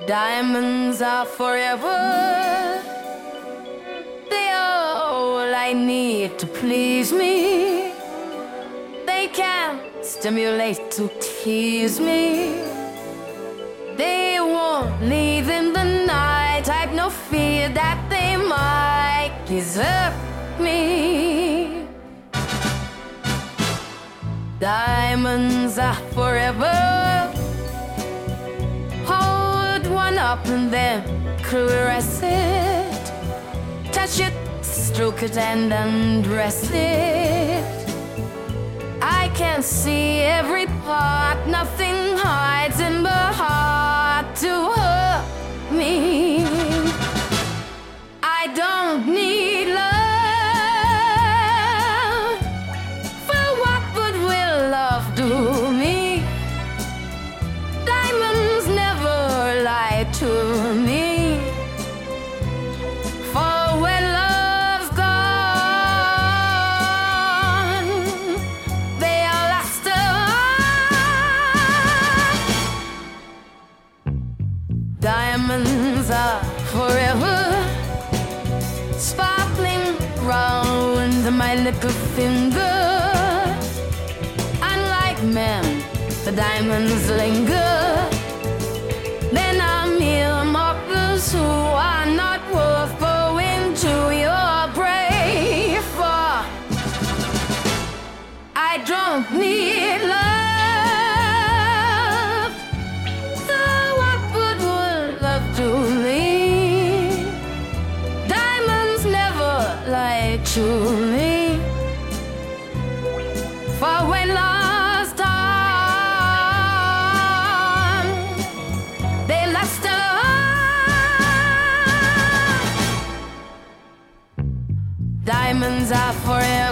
Diamonds are forever. They are all I need to please me. They can stimulate to tease me. They won't leave in the night. I've no fear that they might desert me. Diamonds are forever. Hold one up and then caress it. Touch it, stroke it and undress it. I can see every part. Nothing hides in the heart to hurt me. I don't need love. For what good will love do me? Diamonds never lie to me. For when love's gone, they are lost to us. Diamonds are forever, sparkling round my little finger. Unlike men, the diamonds linger. Then are mere mortals who are not worth going to your grave for. I don't need love. So what good would love do me? Diamonds never lie to me. For when lost on, they lost us. Diamonds are forever.